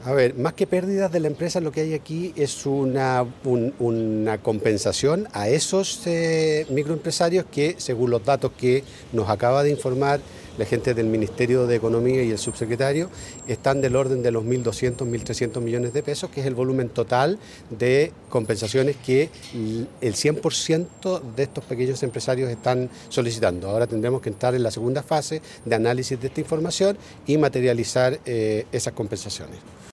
A ver, más que pérdidas de la empresa, lo que hay aquí es una compensación a esos microempresarios que, según los datos que nos acaba de informar la gente del Ministerio de Economía y el subsecretario, están del orden de los 1.200, 1.300 millones de pesos, que es el volumen total de compensaciones que el 100% de estos pequeños empresarios están solicitando. Ahora tendremos que entrar en la segunda fase de análisis de esta información y materializar esas compensaciones.